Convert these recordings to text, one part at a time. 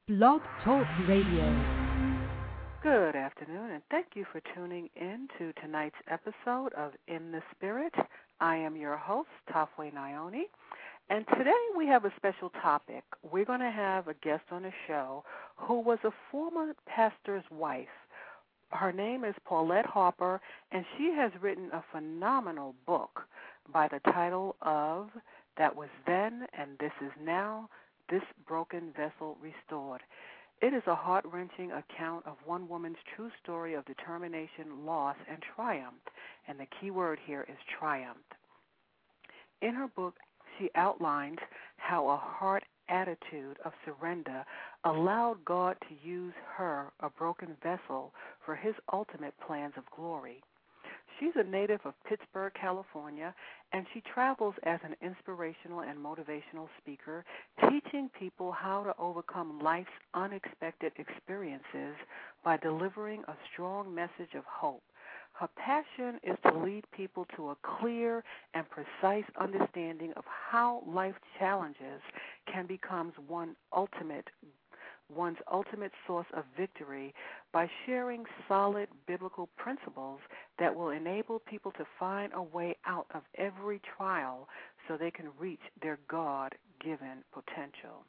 Blog Talk Radio. Good afternoon, and thank you for tuning in to tonight's episode of In the Spirit. I am your host, Tafwe Naoni, and today we have a special topic. We're going to have a guest on the show who was a former pastor's wife. Her name is Paulette Harper, and she has written a phenomenal book by the title of That Was Then and This Is Now, This Broken Vessel Restored. It is a heart-wrenching account of one woman's true story of determination, loss, and triumph, and the key word here is triumph. In her book, she outlines how a heart attitude of surrender allowed God to use her, a broken vessel, for his ultimate plans of glory. She's a native of Pittsburgh, California, and she travels as an inspirational and motivational speaker, teaching people how to overcome life's unexpected experiences by delivering a strong message of hope. Her passion is to lead people to a clear and precise understanding of how life challenges can become one's ultimate source of victory by sharing solid biblical principles that will enable people to find a way out of every trial so they can reach their God-given potential.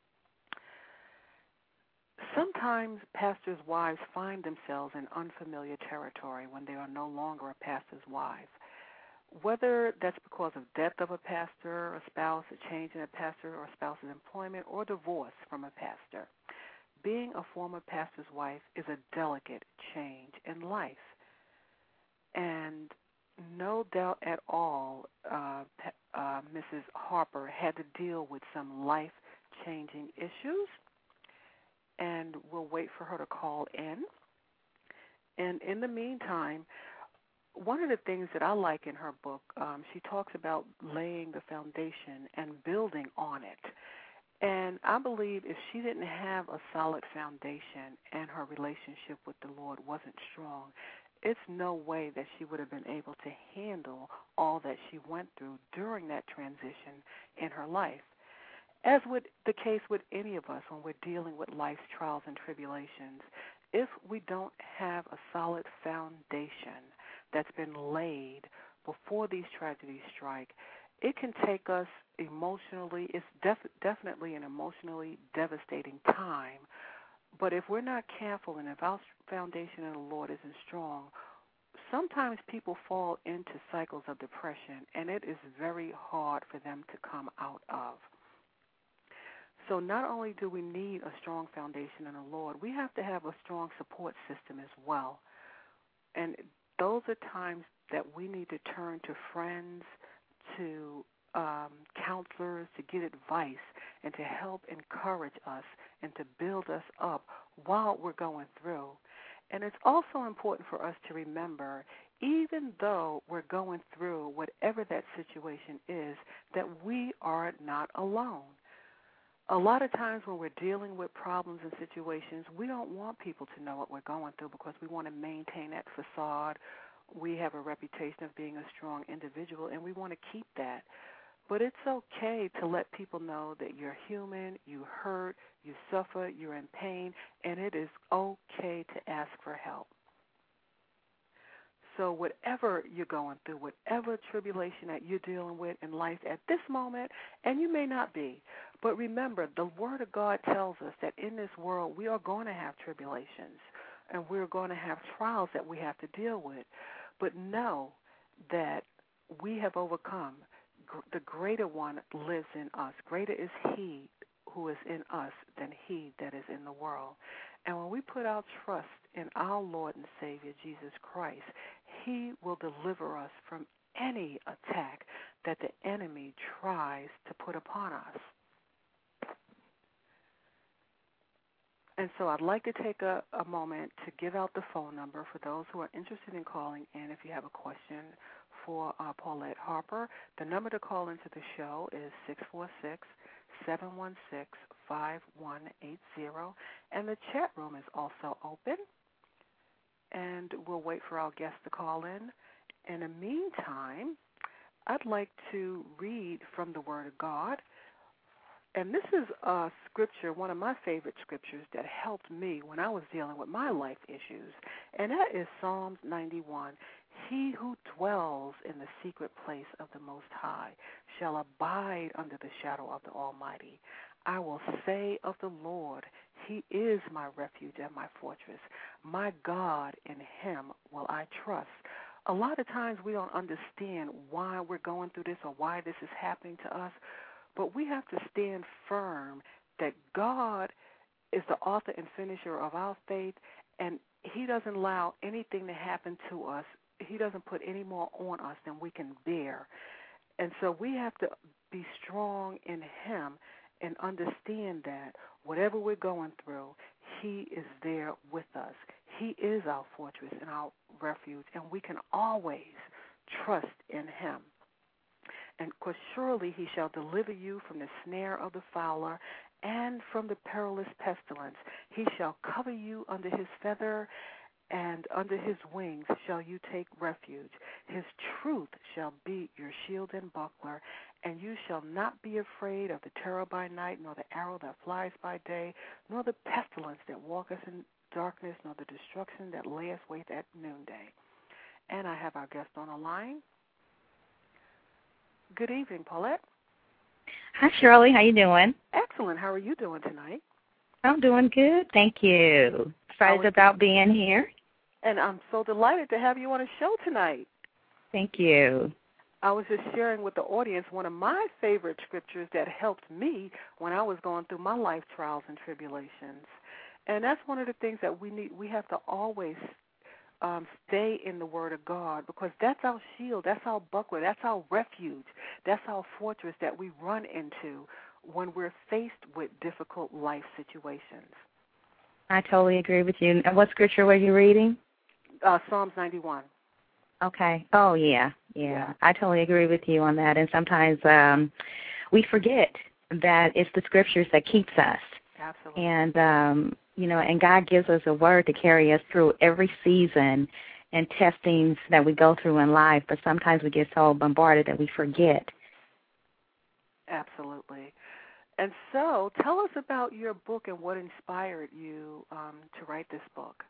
Sometimes pastors' wives find themselves in unfamiliar territory when they are no longer a pastor's wife. Whether that's because of death of a pastor, a spouse, a change in a pastor or a spouse's employment, or divorce from a pastor. Being a former pastor's wife is a delicate change in life. And no doubt at all, Mrs. Harper had to deal with some life-changing issues, and we'll wait for her to call in. And in the meantime, one of the things that I like in her book, she talks about laying the foundation and building on it. And I believe if she didn't have a solid foundation and her relationship with the Lord wasn't strong, it's no way that she would have been able to handle all that she went through during that transition in her life. As with the case with any of us when we're dealing with life's trials and tribulations, if we don't have a solid foundation that's been laid before these tragedies strike, it can take us emotionally, it's definitely an emotionally devastating time. But if we're not careful and if our foundation in the Lord isn't strong, sometimes people fall into cycles of depression, and it is very hard for them to come out of. So not only do we need a strong foundation in the Lord, we have to have a strong support system as well. And those are times that we need to turn to friends, to counselors, to get advice, and to help encourage us and to build us up while we're going through. And it's also important for us to remember, even though we're going through whatever that situation is, that we are not alone. A lot of times when we're dealing with problems and situations, we don't want people to know what we're going through because we want to maintain that facade. We have a reputation of being a strong individual, and we want to keep that. But it's okay to let people know that you're human, you hurt, you suffer, you're in pain, and it is okay to ask for help. So whatever you're going through, whatever tribulation that you're dealing with in life at this moment, and you may not be, but remember, the Word of God tells us that in this world we are going to have tribulations, and we're going to have trials that we have to deal with. But know that we have overcome. The greater one lives in us. Greater is he who is in us than he that is in the world. And when we put our trust in our Lord and Savior, Jesus Christ, he will deliver us from any attack that the enemy tries to put upon us. And so I'd like to take a moment to give out the phone number for those who are interested in calling in if you have a question for Paulette Harper. The number to call into the show is 646-716-5180, and the chat room is also open. And we'll wait for our guests to call in. In the meantime, I'd like to read from the Word of God And this is a scripture, one of my favorite scriptures that helped me when I was dealing with my life issues, and that is Psalms 91. He who dwells in the secret place of the Most High shall abide under the shadow of the Almighty. I will say of the Lord, He is my refuge and my fortress. My God, in Him will I trust. A lot of times we don't understand why we're going through this or why this is happening to us, but we have to stand firm that God is the author and finisher of our faith, and He doesn't allow anything to happen to us. He doesn't put any more on us than we can bear. And so we have to be strong in Him and understand that whatever we're going through, He is there with us. He is our fortress and our refuge, and we can always trust in Him. And because surely He shall deliver you from the snare of the fowler and from the perilous pestilence. He shall cover you under His feather, and under His wings shall you take refuge. His truth shall be your shield and buckler, and you shall not be afraid of the terror by night, nor the arrow that flies by day, nor the pestilence that walketh in darkness, nor the destruction that layeth waste at noonday. And I have our guest on the line. Good evening, Paulette. Hi, Shirley. How you doing? Excellent. How are you doing tonight? I'm doing good. Thank you. Excited about being here. And I'm so delighted to have you on a show tonight. Thank you. I was just sharing with the audience one of my favorite scriptures that helped me when I was going through my life trials and tribulations. And that's one of the things that we need. We have to always stay in the Word of God, because that's our shield, that's our buckler, that's our refuge, that's our fortress that we run into when we're faced with difficult life situations. I totally agree with you. And what scripture were you reading? Psalms 91. Okay. Oh, yeah. I totally agree with you on that. And sometimes we forget that it's the scriptures that keeps us. Absolutely. And, and God gives us a word to carry us through every season and testings that we go through in life, but sometimes we get so bombarded that we forget. Absolutely. And so tell us about your book and what inspired you to write this book.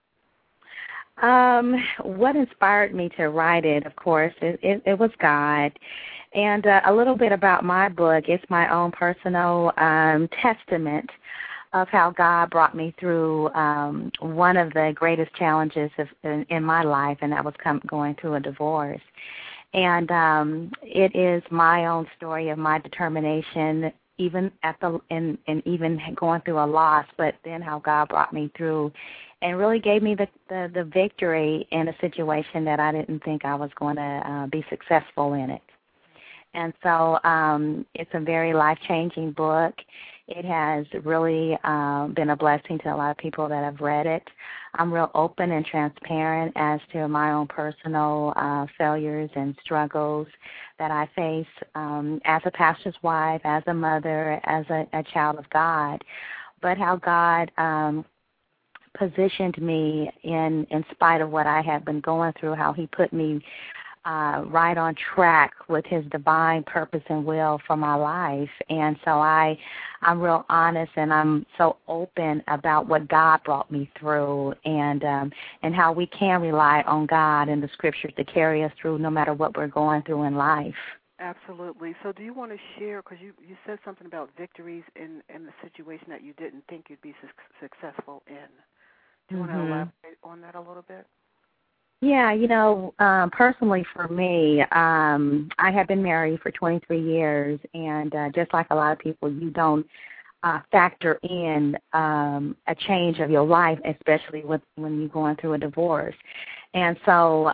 What inspired me to write it, of course, it was God. And a little bit about my book. It's my own personal testament of how God brought me through one of the greatest challenges in my life, and that was going through a divorce. And it is my own story of my determination, even and even going through a loss, but then how God brought me through and really gave me the victory in a situation that I didn't think I was going to be successful in it. And so it's a very life-changing book. It has really been a blessing to a lot of people that have read it. I'm real open and transparent as to my own personal failures and struggles that I face as a pastor's wife, as a mother, as a child of God, but how God positioned me in spite of what I had been going through, how He put me right on track with His divine purpose and will for my life. And so I'm real honest, and I'm so open about what God brought me through, and how we can rely on God and the scriptures to carry us through no matter what we're going through in life. Absolutely. So do you want to share, because you said something about victories in the situation that you didn't think you'd be successful in. Do you want to elaborate on that a little bit? Yeah, personally for me, I have been married for 23 years, and just like a lot of people, you don't factor in a change of your life, especially when you're going through a divorce. And so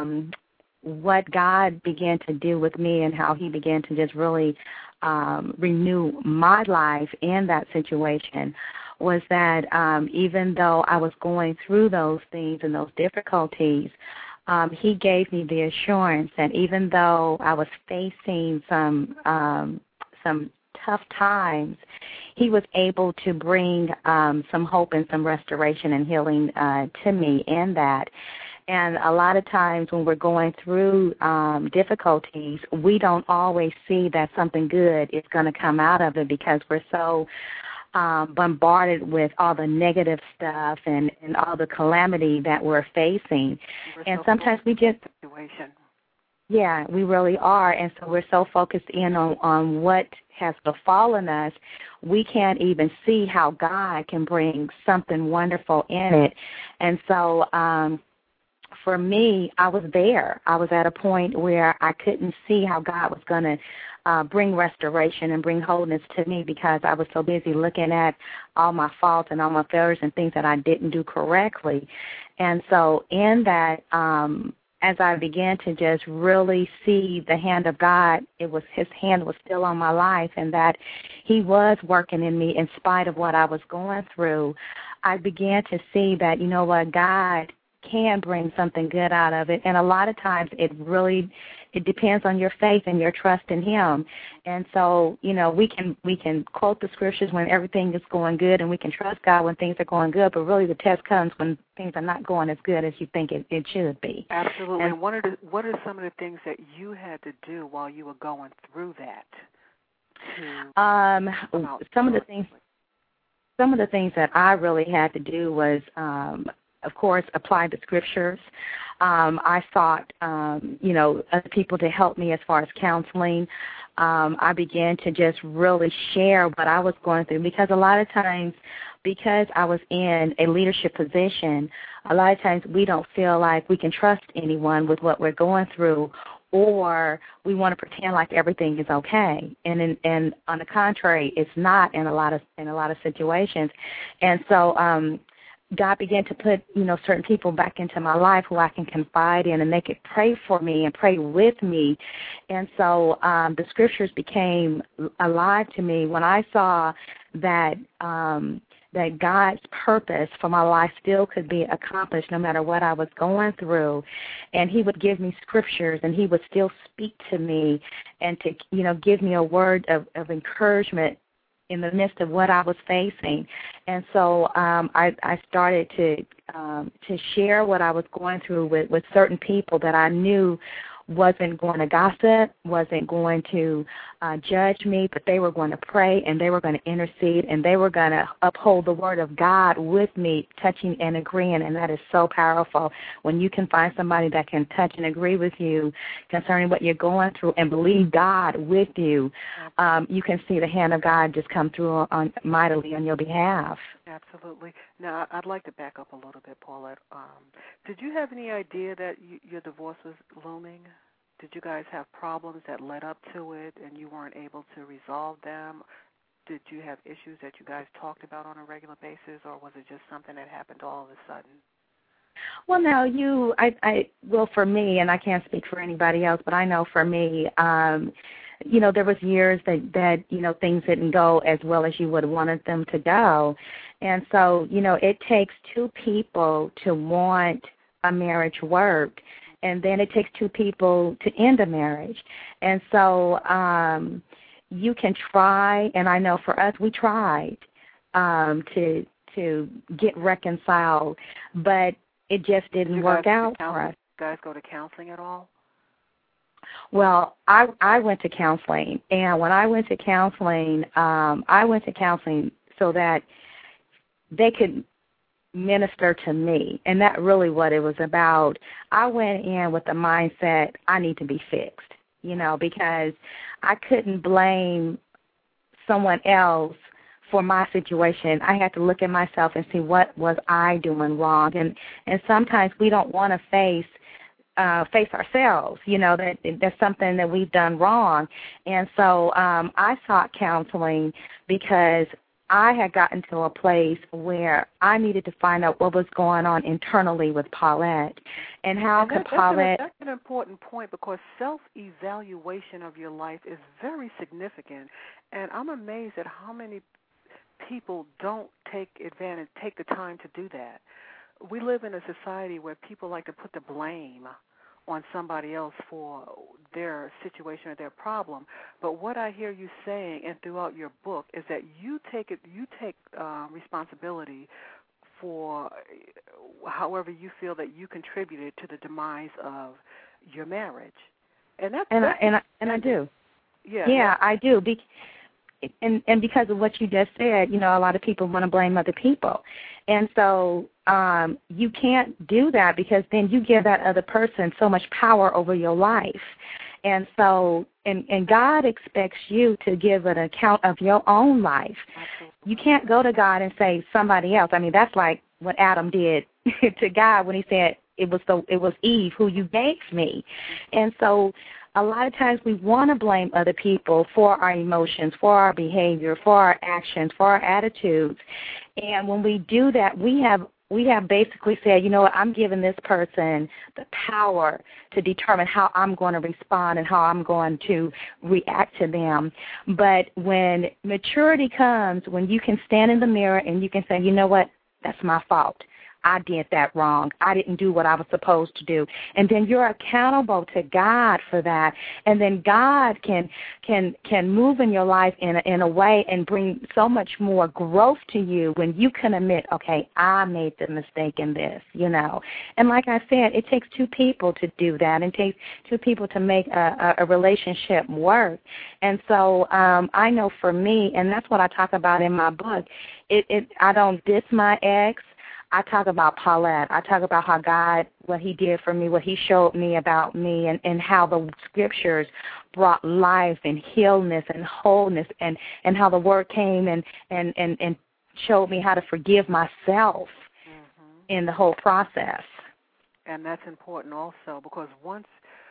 what God began to do with me and how He began to just really renew my life in that situation was that even though I was going through those things and those difficulties, He gave me the assurance that even though I was facing some tough times, He was able to bring some hope and some restoration and healing to me in that. And a lot of times when we're going through difficulties, we don't always see that something good is going to come out of it because we're so bombarded with all the negative stuff and all the calamity that we're facing. And sometimes we just, yeah, we really are. And so we're so focused in on what has befallen us, we can't even see how God can bring something wonderful in it. And so for me, I was there. I was at a point where I couldn't see how God was going to bring restoration and bring wholeness to me because I was so busy looking at all my faults and all my failures and things that I didn't do correctly. And so in that, as I began to just really see the hand of God, His hand was still on my life and that He was working in me in spite of what I was going through. I began to see that, you know what, God can bring something good out of it. And a lot of times it depends on your faith and your trust in Him. And so, you know, we can quote the scriptures when everything is going good and we can trust God when things are going good, but really the test comes when things are not going as good as you think it should be. Absolutely. And what are some of the things that you had to do while you were going through that? Some of the things that I really had to do was of course, apply the scriptures. I sought, other people to help me as far as counseling. I began to just really share what I was going through because a lot of times, because I was in a leadership position, a lot of times we don't feel like we can trust anyone with what we're going through, or we want to pretend like everything is okay. And on the contrary, it's not in a lot of situations. And so God began to put, certain people back into my life who I can confide in, and they could pray for me and pray with me. And so the scriptures became alive to me when I saw that that God's purpose for my life still could be accomplished no matter what I was going through. And He would give me scriptures, and He would still speak to me and to, give me a word of encouragement in the midst of what I was facing. And so I started to share what I was going through with certain people that I knew wasn't going to gossip, wasn't going to judge me, but they were going to pray and they were going to intercede and they were going to uphold the word of God with me, touching and agreeing, and that is so powerful. When you can find somebody that can touch and agree with you concerning what you're going through and believe God with you, you can see the hand of God just come through mightily on your behalf. Absolutely. Now, I'd like to back up a little bit, Paulette. Did you have any idea that your divorce was looming? Did you guys have problems that led up to it and you weren't able to resolve them? Did you have issues that you guys talked about on a regular basis, or was it just something that happened all of a sudden? Well, no, well, for me, and I can't speak for anybody else, but I know for me, there was years that things didn't go as well as you would have wanted them to go. And so, it takes two people to want a marriage work, and then it takes two people to end a marriage. And so you can try, and I know for us, we tried to get reconciled, but it just didn't work out for us. Did you guys go to counseling at all? Well, I went to counseling, and when I went to counseling, so that they could minister to me, and that's really what it was about. I went in with the mindset, I need to be fixed, because I couldn't blame someone else for my situation. I had to look at myself and see what was I doing wrong, and sometimes we don't want to face ourselves, that there's something that we've done wrong. And so I sought counseling because I had gotten to a place where I needed to find out what was going on internally with Paulette and how could Paulette... That's an important point, because self-evaluation of your life is very significant. And I'm amazed at how many people don't take the time to do that. We live in a society where people like to put the blame on somebody else for their situation or their problem. But what I hear you saying, and throughout your book, is that you take responsibility for however you feel that you contributed to the demise of your marriage. And I do. Yeah, I do. And because of what you just said, a lot of people want to blame other people. And so you can't do that, because then you give that other person so much power over your life. And so, and God expects you to give an account of your own life. Absolutely. You can't go to God and say somebody else. I mean, that's like what Adam did to God when he said, it was Eve who you gave me. And so a lot of times we want to blame other people for our emotions, for our behavior, for our actions, for our attitudes. And when we do that, we have basically said, I'm giving this person the power to determine how I'm going to respond and how I'm going to react to them. But when maturity comes, when you can stand in the mirror and you can say, you know what, that's my fault. I did that wrong. I didn't do what I was supposed to do. And then you're accountable to God for that. And then God can move in your life in a way and bring so much more growth to you when you can admit, okay, I made the mistake in this, And like I said, it takes two people to do that. It takes two people to make a relationship work. And so I know for me, and that's what I talk about in my book, I don't diss my ex. I talk about Paulette. I talk about how God, what he did for me, what he showed me about me, and how the scriptures brought life and healness and wholeness, and how the word came and showed me how to forgive myself in the whole process. And that's important also, because once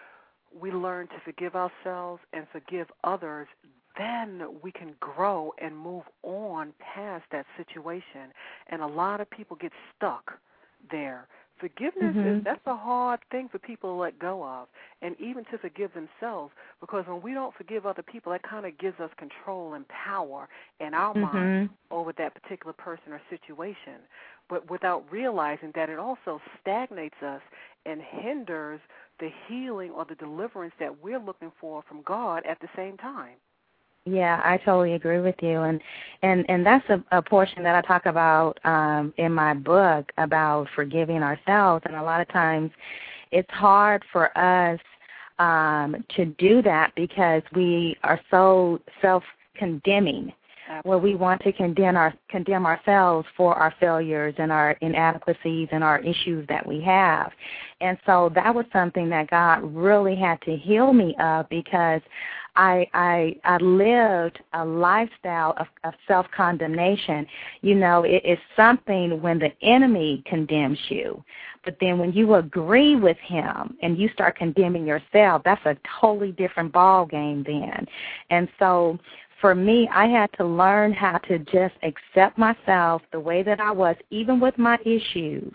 we learn to forgive ourselves and forgive others, then we can grow and move on past that situation. And a lot of people get stuck there. Forgiveness that's a hard thing for people to let go of, and even to forgive themselves, because when we don't forgive other people, that kind of gives us control and power in our mind over that particular person or situation, but without realizing that it also stagnates us and hinders the healing or the deliverance that we're looking for from God at the same time. Yeah, I totally agree with you, and that's a portion that I talk about in my book about forgiving ourselves. And a lot of times, it's hard for us to do that because we are so self-condemning, where we want to condemn ourselves for our failures and our inadequacies and our issues that we have. And so that was something that God really had to heal me of, because I lived a lifestyle of self-condemnation. It is something when the enemy condemns you, but then when you agree with him and you start condemning yourself, that's a totally different ball game then. And so for me, I had to learn how to just accept myself the way that I was, even with my issues,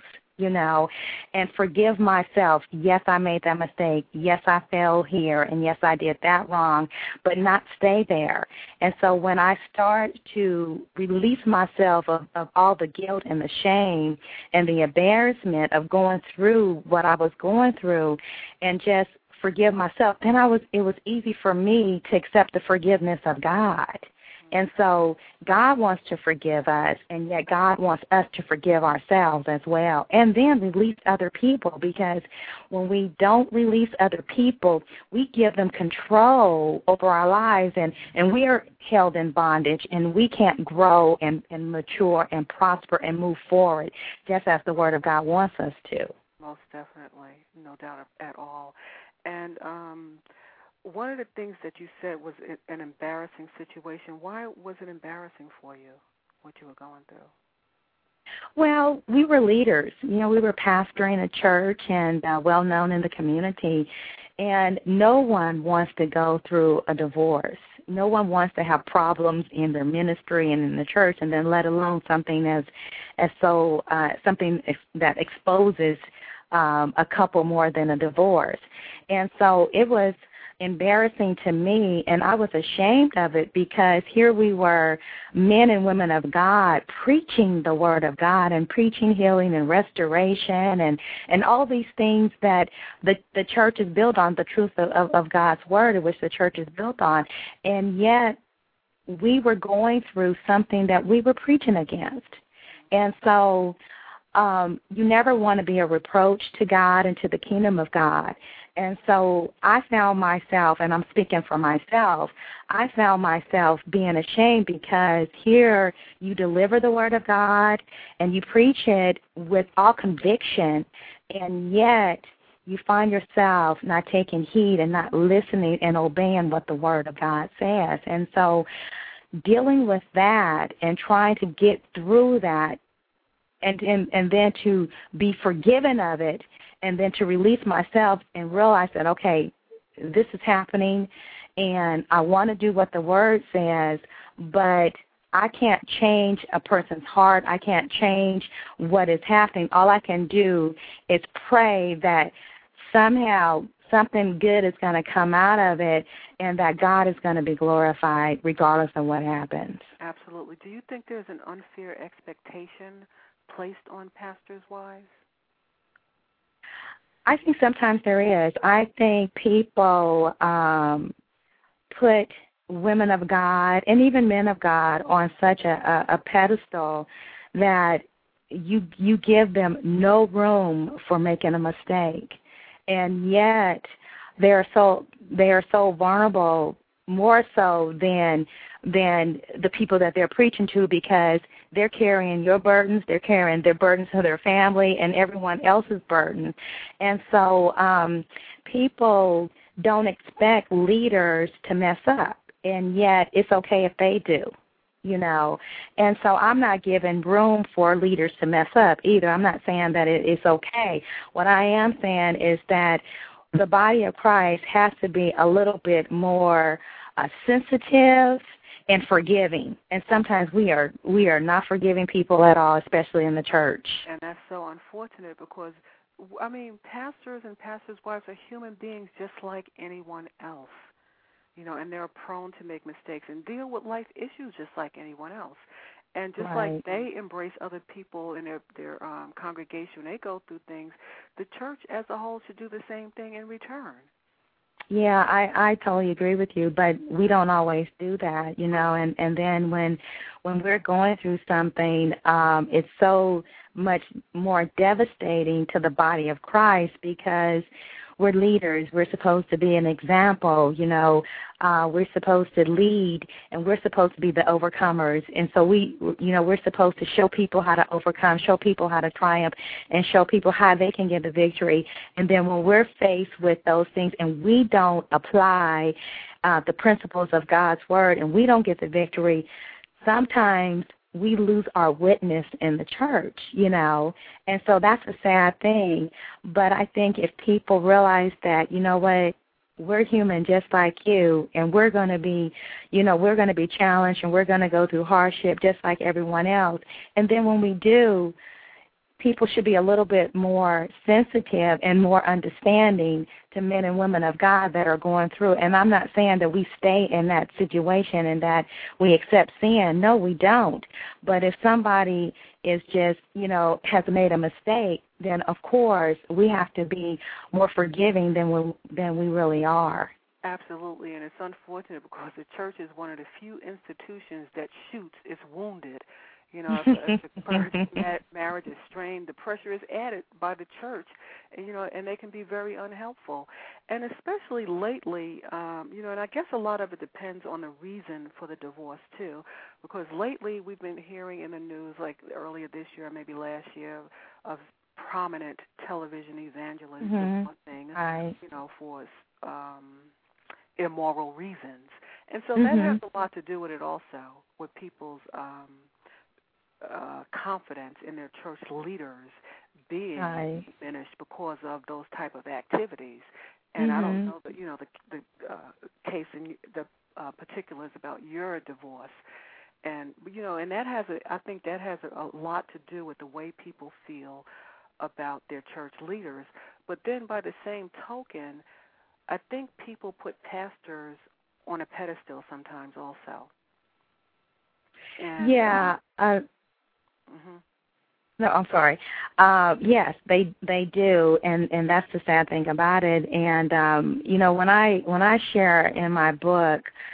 and forgive myself. Yes, I made that mistake. Yes, I fell here, and yes, I did that wrong, but not stay there. And so when I start to release myself of all the guilt and the shame and the embarrassment of going through what I was going through and just forgive myself, then it was easy for me to accept the forgiveness of God. And so God wants to forgive us, and yet God wants us to forgive ourselves as well, and then release other people, because when we don't release other people, we give them control over our lives, and we are held in bondage, and we can't grow and mature and prosper and move forward just as the Word of God wants us to. Most definitely, no doubt at all. And one of the things that you said was an embarrassing situation. Why was it embarrassing for you, what you were going through? Well, we were leaders. We were pastoring a church and well-known in the community, and no one wants to go through a divorce. No one wants to have problems in their ministry and in the church, and then let alone something something that exposes a couple more than a divorce. And so it was embarrassing to me, and I was ashamed of it, because here we were, men and women of God, preaching the Word of God and preaching healing and restoration and all these things that the church is built on, the truth of God's Word, in which the church is built on. And yet we were going through something that we were preaching against. And so you never want to be a reproach to God and to the kingdom of God. And so I found myself, and I'm speaking for myself, I found myself being ashamed because here you deliver the word of God and you preach it with all conviction, and yet you find yourself not taking heed and not listening and obeying what the word of God says. And so dealing with that and trying to get through that and then to be forgiven of it, and then to release myself and realize that, okay, this is happening, and I want to do what the word says, but I can't change a person's heart. I can't change what is happening. All I can do is pray that somehow something good is going to come out of it and that God is going to be glorified regardless of what happens. Absolutely. Do you think there's an unfair expectation placed on pastors' wives? I think sometimes there is. I think people put women of God and even men of God on such a pedestal that you give them no room for making a mistake, and yet they are so vulnerable, more so than the people that they're preaching to, because they're carrying your burdens, they're carrying their burdens of their family and everyone else's burden. And so people don't expect leaders to mess up, and yet it's okay if they do, you know. And so I'm not giving room for leaders to mess up either. I'm not saying that it's okay. What I am saying is that the body of Christ has to be a little bit more sensitive and forgiving, and sometimes we are not forgiving people at all, especially in the church. And that's so unfortunate because, I mean, pastors and pastors' wives are human beings just like anyone else, you know, and they're prone to make mistakes and deal with life issues just like anyone else. And just like they embrace other people in their congregation, they go through things, the church as a whole should do the same thing in return. Yeah, I totally agree with you, but we don't always do that, you know, and then when we're going through something, it's so much more devastating to the body of Christ because we're leaders. We're supposed to be an example, you know. We're supposed to lead, and we're supposed to be the overcomers. And so we're supposed to show people how to overcome, show people how to triumph, and show people how they can get the victory. And then when we're faced with those things and we don't apply the principles of God's word and we don't get the victory, sometimes we lose our witness in the church, you know, and so that's a sad thing. But I think if people realize that, you know what, we're human just like you, and we're going to be, you know, we're going to be challenged and we're going to go through hardship just like everyone else. And then when we do, people should be a little bit more sensitive and more understanding to men and women of God that are going through. And I'm not saying that we stay in that situation and that we accept sin. No, we don't. But if somebody is just, you know, has made a mistake, then of course we have to be more forgiving than we really are. Absolutely, and it's unfortunate because the church is one of the few institutions that shoots its wounded. You know, if the clergy marriage is strained, the pressure is added by the church, and, you know, and they can be very unhelpful. And especially lately, you know, and I guess a lot of it depends on the reason for the divorce, too, because lately we've been hearing in the news, like earlier this year, maybe last year, of prominent television evangelists divorcing, you know, for immoral reasons. And so that has a lot to do with it also, with people's confidence in their church leaders being diminished because of those type of activities. And I don't know, you know, the case in the particulars about your divorce, and you know, and that has I think that has a lot to do with the way people feel about their church leaders. But then, by the same token, I think people put pastors on a pedestal sometimes also. And, No, I'm sorry. Yes, they do, and that's the sad thing about it. And you know, when I share in my book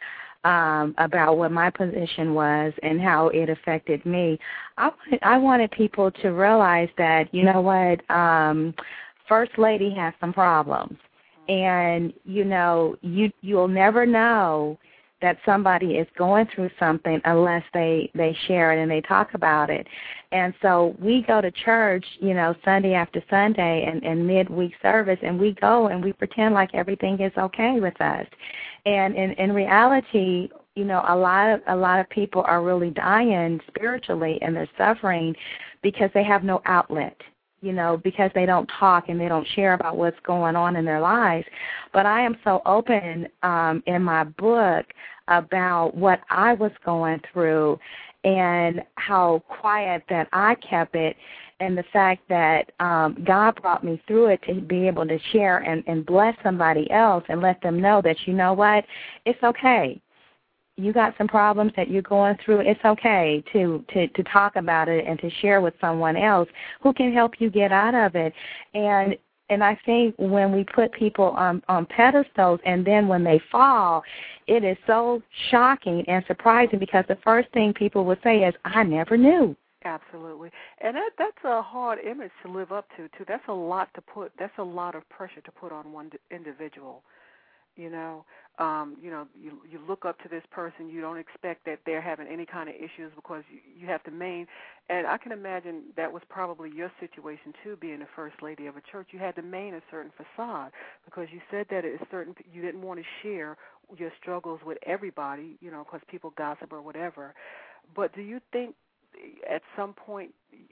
about what my position was and how it affected me, I wanted people to realize that, you know what, First Lady has some problems. And, you know, you'll never know that somebody is going through something unless they share it and they talk about it. And so we go to church, you know, Sunday after Sunday and midweek service, and we go and we pretend like everything is okay with us. And in reality, you know, a lot of people are really dying spiritually, and they're suffering because they have no outlet, you know, because they don't talk and they don't share about what's going on in their lives. But I am so open in my book about what I was going through and how quiet that I kept it, and the fact that God brought me through it to be able to share and bless somebody else and let them know that, you know what, it's okay. You got some problems that you're going through. It's okay to talk about it and to share with someone else who can help you get out of it. And I think when we put people on pedestals and then when they fall, it is so shocking and surprising, because the first thing people will say is, I never knew. Absolutely. And that's a hard image to live up to, too. That's a lot of pressure to put on one individual. You know, you look up to this person. You don't expect that they're having any kind of issues because you have to maintain. And I can imagine that was probably your situation, too, being the first lady of a church. You had to maintain a certain facade because you said that you didn't want to share your struggles with everybody, you know, because people gossip or whatever. But do you think at some point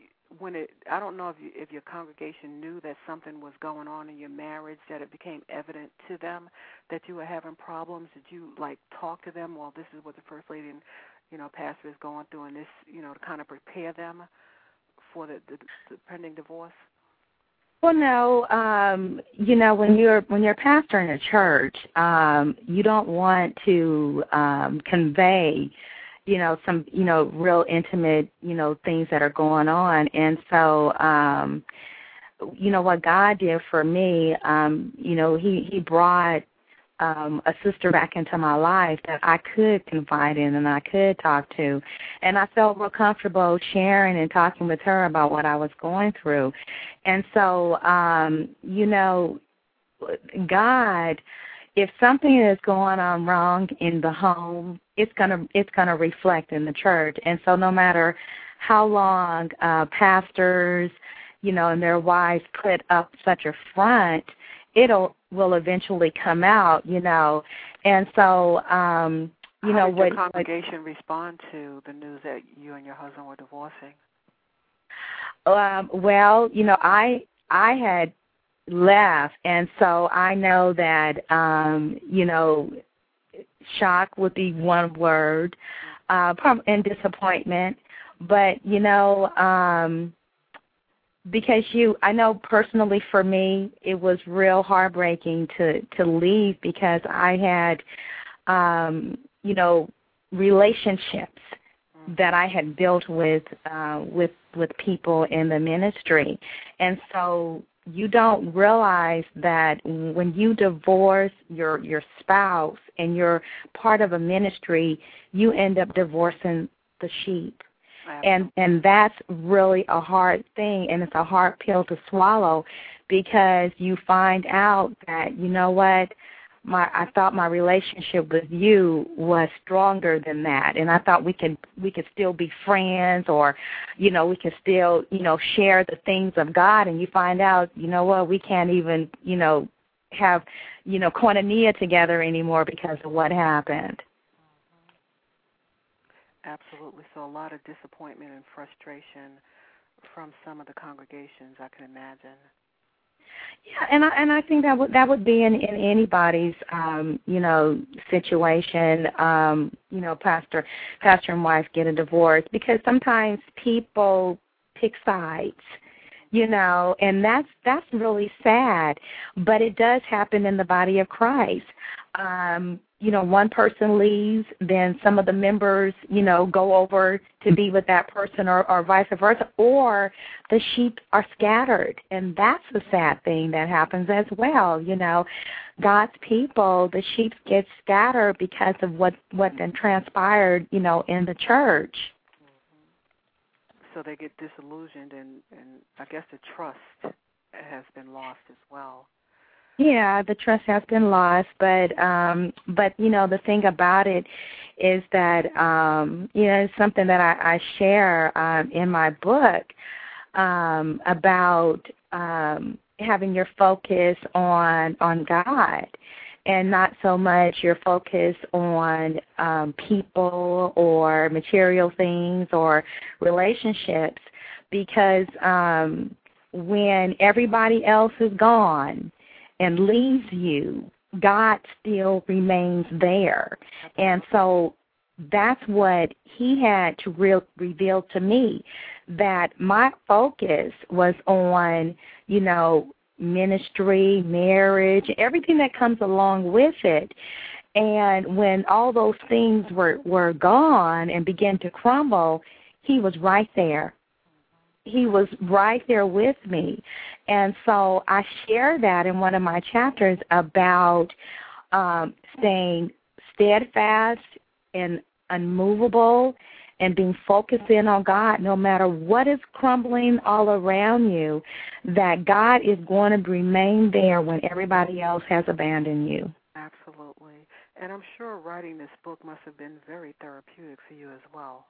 I don't know if your congregation knew that something was going on in your marriage, that it became evident to them that you were having problems? Did you, like, talk to them, well, this is what the First Lady and, you know, pastor is going through, and this, you know, to kind of prepare them for the pending divorce? Well, no, you know, when you're pastoring a church, you don't want to convey, you know, some, you know, real intimate, you know, things that are going on. And so, you know, what God did for me, you know, he brought a sister back into my life that I could confide in and I could talk to. And I felt real comfortable sharing and talking with her about what I was going through. And so, you know, God, if something is going on wrong in the home, it's gonna reflect in the church. And so no matter how long pastors, you know, and their wives put up such a front, will eventually come out, you know. And so, you know, how did your congregation respond to the news that you and your husband were divorcing? Well, you know, I had left, and so I know that, you know, shock would be one word, and disappointment. But, you know, because I know personally for me, it was real heartbreaking to leave, because I had, you know, relationships that I had built with people in the ministry. And so you don't realize that when you divorce your spouse and you're part of a ministry, you end up divorcing the sheep. And that's really a hard thing, and it's a hard pill to swallow, because you find out that, you know what, I thought my relationship with you was stronger than that, and I thought we could still be friends, or, you know, we could still, you know, share the things of God. And you find out, you know what, we can't even, you know, have, you know, koinonia together anymore because of what happened. Absolutely. So a lot of disappointment and frustration from some of the congregations, I can imagine. Yeah, and I think that would be in anybody's you know, situation. You know, pastor and wife get a divorce, because sometimes people pick sides, you know, and that's really sad. But it does happen in the body of Christ. one person leaves, then some of the members, go over to be with that person or vice versa, or the sheep are scattered. And that's a sad thing that happens as well. God's people, the sheep get scattered because of what then transpired, in the church. So they get disillusioned, and I guess the trust has been lost as well. Yeah, the trust has been lost, but the thing about it is that it's something that I share in my book about having your focus on God, and not so much your focus on people or material things or relationships, because when everybody else is gone and leaves you, God still remains there. And so that's what he had to reveal to me, that my focus was on, ministry, marriage, everything that comes along with it. And when all those things were gone and began to crumble, he was right there. He was right there with me. And so I share that in one of my chapters about staying steadfast and unmovable and being focused in on God no matter what is crumbling all around you, that God is going to remain there when everybody else has abandoned you. Absolutely. And I'm sure writing this book must have been very therapeutic for you as well.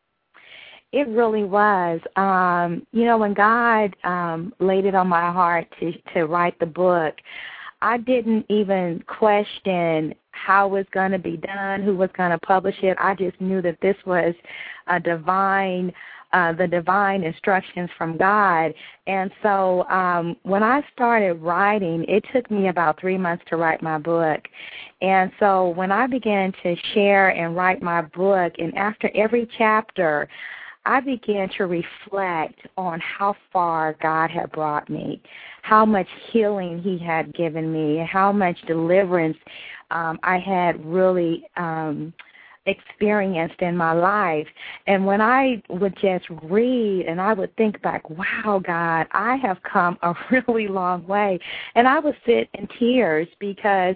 It really was. When God laid it on my heart to write the book, I didn't even question how it was going to be done, who was going to publish it. I just knew that this was the divine instructions from God. And so when I started writing, it took me about 3 months to write my book. And so when I began to share and write my book, and after every chapter, I began to reflect on how far God had brought me, how much healing he had given me, how much deliverance I had really experienced in my life. And when I would just read and I would think back, wow, God, I have come a really long way. And I would sit in tears because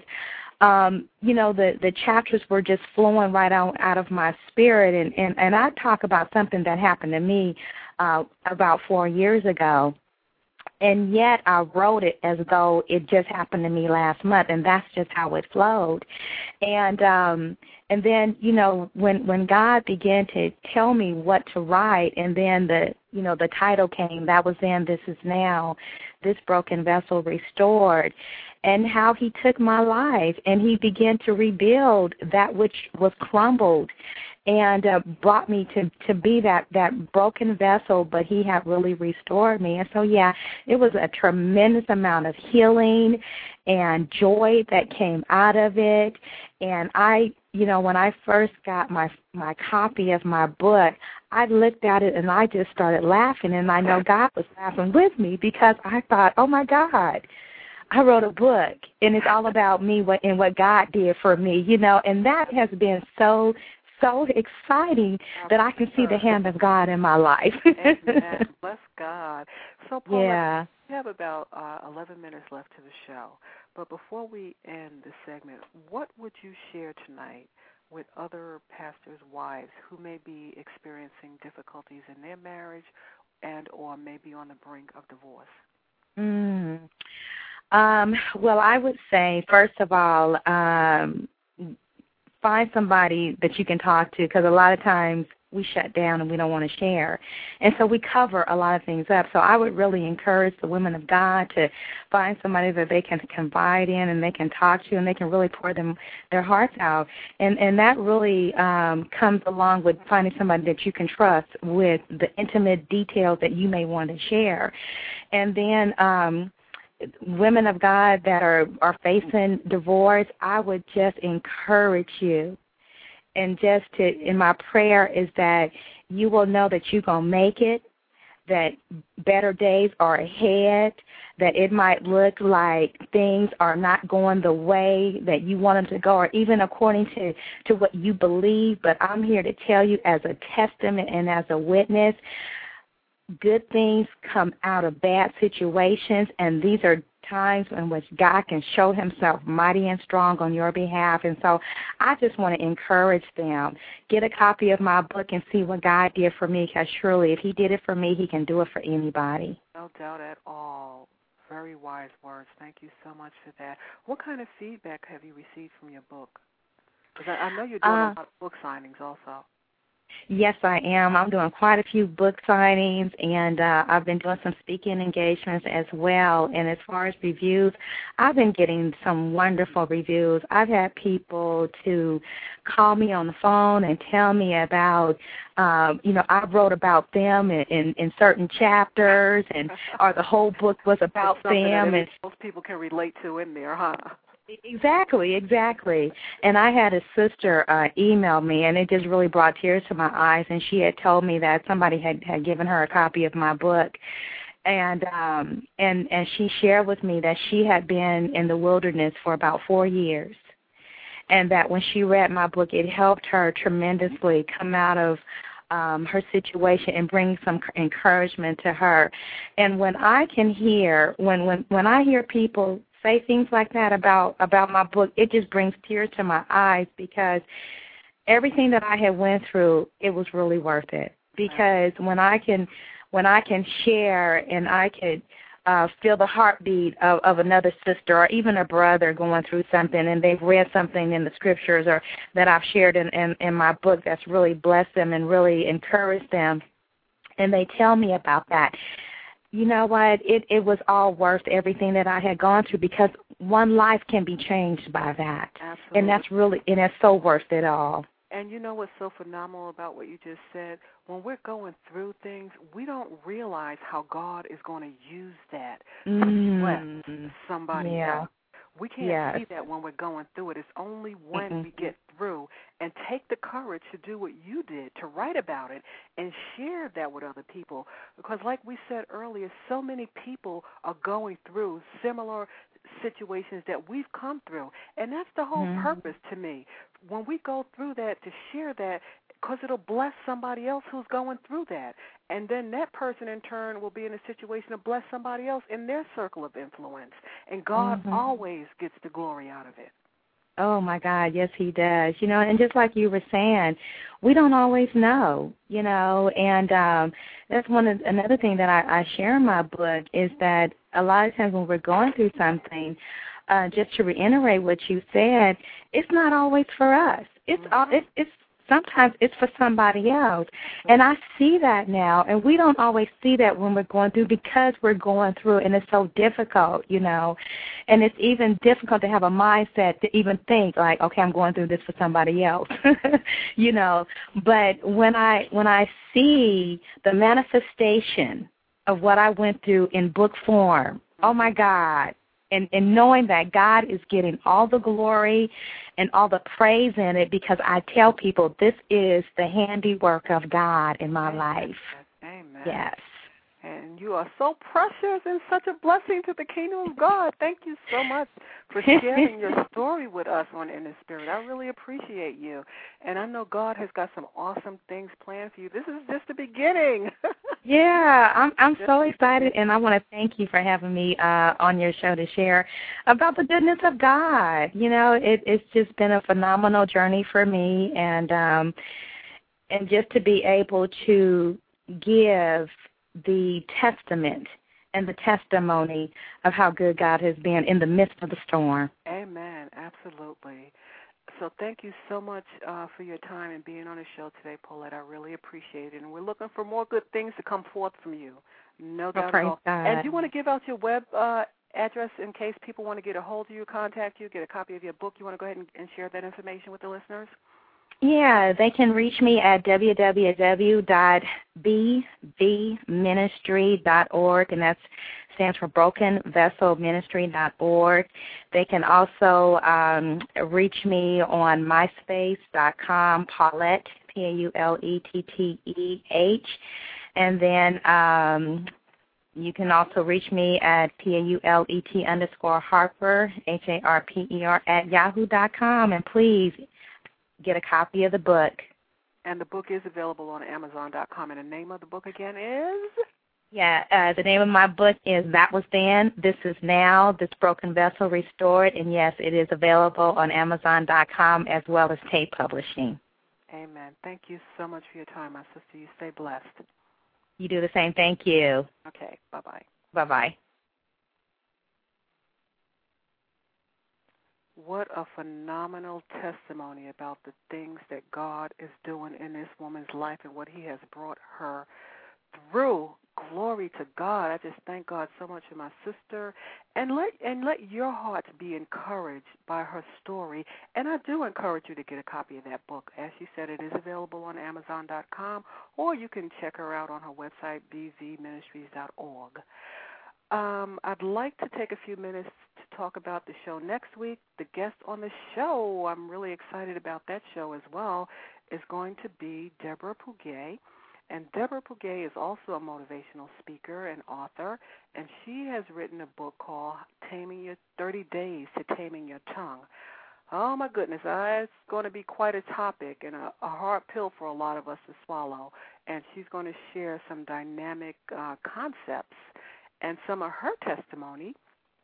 the chapters were just flowing right out of my spirit. And I talk about something that happened to me about 4 years ago. And yet I wrote it as though it just happened to me last month, and that's just how it flowed. And then, when God began to tell me what to write, and then the title came, that was then, This Is Now, This Broken Vessel Restored, and how he took my life and he began to rebuild that which was crumbled, and brought me to be that broken vessel, but he had really restored me. And so, yeah, it was a tremendous amount of healing and joy that came out of it. And when I first got my copy of my book, I looked at it and I just started laughing, and I know God was laughing with me, because I thought, oh, my God, I wrote a book, and it's all about me and what God did for me, and that has been so exciting that I can see the hand of God in my life. Amen. Bless God. So, Paula, yeah. we have about 11 minutes left to the show. But before we end the segment, what would you share tonight with other pastors' wives who may be experiencing difficulties in their marriage and or maybe on the brink of divorce? Well, I would say, first of all, find somebody that you can talk to, because a lot of times we shut down and we don't want to share. And so we cover a lot of things up. So I would really encourage the women of God to find somebody that they can confide in and they can talk to, and they can really pour their hearts out. And that really comes along with finding somebody that you can trust with the intimate details that you may want to share. And then women of God that are facing divorce, I would just encourage you, and my prayer is that you will know that you're going to make it, that better days are ahead, that it might look like things are not going the way that you want them to go, or even according to what you believe. But I'm here to tell you as a testament and as a witness, good things come out of bad situations, and these are times in which God can show himself mighty and strong on your behalf. And so I just want to encourage them. Get a copy of my book and see what God did for me, because surely if he did it for me, he can do it for anybody. No doubt at all. Very wise words. Thank you so much for that. What kind of feedback have you received from your book? Because I know you're doing a lot of book signings also. Yes, I am. I'm doing quite a few book signings, and I've been doing some speaking engagements as well. And as far as reviews, I've been getting some wonderful reviews. I've had people to call me on the phone and tell me about, I wrote about them in certain chapters, or the whole book was about them. And most people can relate to in there, huh? Exactly. And I had a sister email me, and it just really brought tears to my eyes, and she had told me that somebody had given her a copy of my book. And she shared with me that she had been in the wilderness for about 4 years, and that when she read my book, it helped her tremendously come out of her situation and bring some encouragement to her. And when I can hear, when I hear people say things like that about my book, it just brings tears to my eyes, because everything that I had went through, it was really worth it. Because when I can share and I could feel the heartbeat of another sister or even a brother going through something, and they've read something in the scriptures or that I've shared in my book that's really blessed them and really encouraged them, and they tell me about that, you know what, it was all worth everything that I had gone through, because one life can be changed by that. Absolutely. And that's so worth it all. And you know what's so phenomenal about what you just said? When we're going through things, we don't realize how God is going to use that to bless somebody else. We can't see that when we're going through it. It's only when we get through and take the courage to do what you did, to write about it and share that with other people. Because like we said earlier, so many people are going through similar situations that we've come through. And that's the whole purpose to me. When we go through that, to share that, because it'll bless somebody else who's going through that. And then that person, in turn, will be in a situation to bless somebody else in their circle of influence. And God always gets the glory out of it. Oh, my God, yes, he does. And just like you were saying, we don't always know, and that's another thing that I share in my book is that a lot of times when we're going through something, just to reiterate what you said, it's not always for us. Sometimes it's for somebody else. And I see that now, and we don't always see that when we're going through, because we're going through, and it's so difficult, And it's even difficult to have a mindset to even think like, okay, I'm going through this for somebody else, But when I see the manifestation of what I went through in book form, oh, my God, and knowing that God is getting all the glory and all the praise in it, because I tell people this is the handiwork of God in my life. Amen. Yes. And you are so precious and such a blessing to the kingdom of God. Thank you so much for sharing your story with us on In the Spirit. I really appreciate you. And I know God has got some awesome things planned for you. This is just the beginning. Yeah, I'm so excited, and I want to thank you for having me on your show to share about the goodness of God. It's just been a phenomenal journey for me, and just to be able to give the testament and the testimony of how good God has been in the midst of the storm. Amen. Absolutely. So thank you so much for your time and being on the show today, Paulette. I really appreciate it. And we're looking for more good things to come forth from you. No doubt at all. God. And do you want to give out your web address in case people want to get a hold of you, contact you, get a copy of your book? You want to go ahead and share that information with the listeners? Yeah, they can reach me at www.bvministry.org, and that stands for brokenvesselministry.org. They can also reach me on myspace.com, Paulette, Pauletteh, And then you can also reach me at PAULET_Harper, HARPER, at yahoo.com. And please get a copy of the book. And the book is available on Amazon.com. And the name of the book again is? Yeah, the name of my book is That Was Then, This Is Now, This Broken Vessel Restored. And, yes, it is available on Amazon.com as well as Tate Publishing. Amen. Thank you so much for your time, my sister. You stay blessed. You do the same. Thank you. Okay. Bye-bye. Bye-bye. What a phenomenal testimony about the things that God is doing in this woman's life and what he has brought her through. Glory to God. I just thank God so much for my sister. And let your hearts be encouraged by her story. And I do encourage you to get a copy of that book. As she said, it is available on Amazon.com, or you can check her out on her website, bvministries.org. I'd like to take a few minutes to talk about the show next week. The guest on the show, I'm really excited about that show as well, is going to be Deborah Puget. And Deborah Puget is also a motivational speaker and author, and she has written a book called 30 Days to Taming Your Tongue. Oh, my goodness, it's going to be quite a topic and a hard pill for a lot of us to swallow. And she's going to share some dynamic concepts and some of her testimony.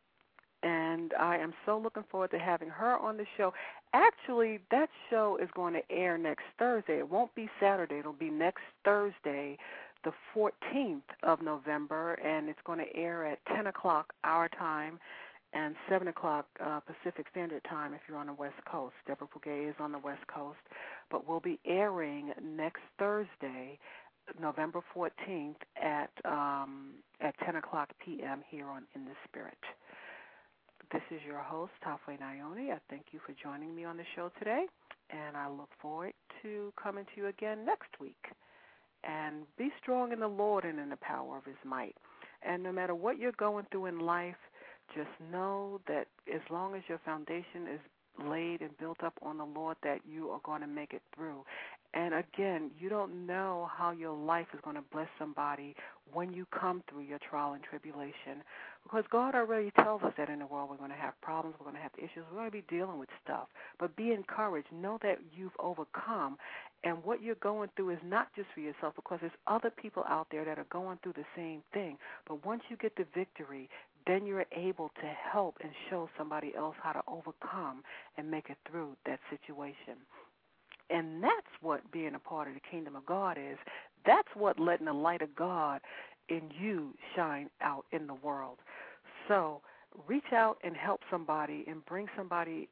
And I am so looking forward to having her on the show. Actually, that show is going to air next Thursday. It won't be Saturday. It'll be next Thursday, the 14th of November, and it's going to air at 10 o'clock our time and 7 o'clock Pacific Standard Time if you're on the West Coast. Deborah Puget is on the West Coast. But we'll be airing next Thursday, November 14th at 10 o'clock p.m. here on In the Spirit. This is your host, Tafwe Naoni. I thank you for joining me on the show today, and I look forward to coming to you again next week. And be strong in the Lord and in the power of his might. And no matter what you're going through in life, just know that as long as your foundation is laid and built up on the Lord, that you are going to make it through. And again, you don't know how your life is going to bless somebody when you come through your trial and tribulation, because God already tells us that in the world we're going to have problems, we're going to have issues, we're going to be dealing with stuff. But be encouraged. Know that you've overcome, and what you're going through is not just for yourself, because there's other people out there that are going through the same thing. But once you get the victory, then you're able to help and show somebody else how to overcome and make it through that situation. And that's what being a part of the kingdom of God is. That's what letting the light of God in you shine out in the world. So reach out and help somebody and bring somebody,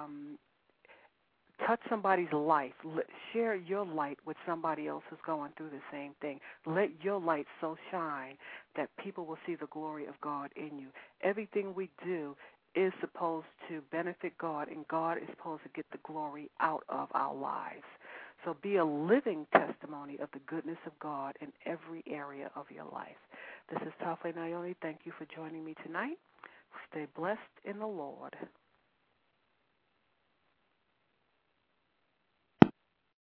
touch somebody's life. Share your light with somebody else who's going through the same thing. Let your light so shine that people will see the glory of God in you. Everything we do is supposed to benefit God, and God is supposed to get the glory out of our lives. So be a living testimony of the goodness of God in every area of your life. This is Tafwe Naoni. Thank you for joining me tonight. Stay blessed in the Lord.